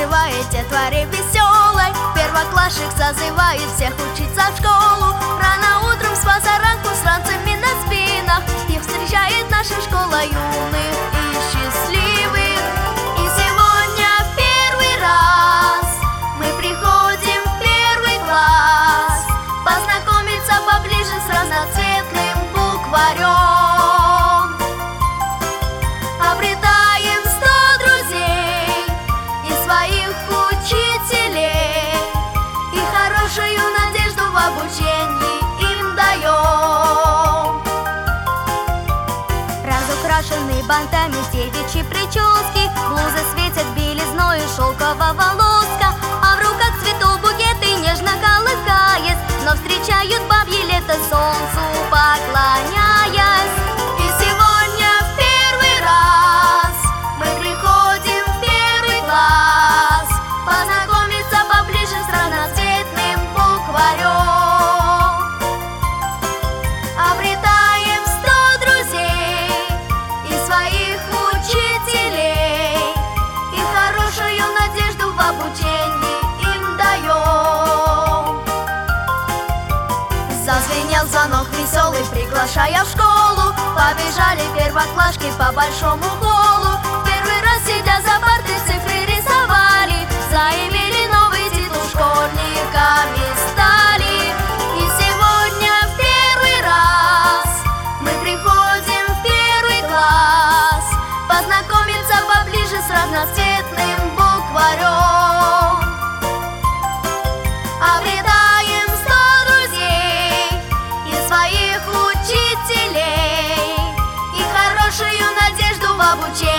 оживает детворе веселой. Первоклассник созывает всех учиться в школу. Рано утром с позаранку с ранцами на спинах их встречает наша школа юных и счастливых. И сегодня в первый раз мы приходим в первый класс познакомиться поближе с разноцветным букварем. Обретаем 100 друзей и своих учителей, и хорошую надежду в обучении им даем. Разукрашенные бантами девичьи прически, блузы светят белизною шелкового волоска, а в руках цветов букеты нежно колыхаясь, но встречают бабье лето солнцу поклоняясь. И сегодня в первый раз мы приходим в первый класс познакомиться поближе с разноцветным букварем. Обретаем 100 друзей и своих учителей, и хорошую надежду в обучении им даем. Зазвенел звонок веселый, приглашая в школу. Побежали первоклашки по большому холлу. Первый раз, сидя за партой, цифры рисовали, заимели новый титул, школьниками стали. И сегодня в первый раз мы приходим в первый класс познакомиться поближе с разноцветным букварем. Обретаем 100 друзей и своих учителей, и хорошую надежду в обучении